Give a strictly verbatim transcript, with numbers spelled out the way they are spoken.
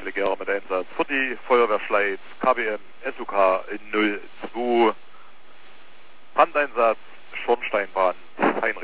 Legere mit Einsatz für die Feuerwehr Schleiz, K B M, S U K null zwei, Brandeinsatz, Schornsteinbrand, Heinrich.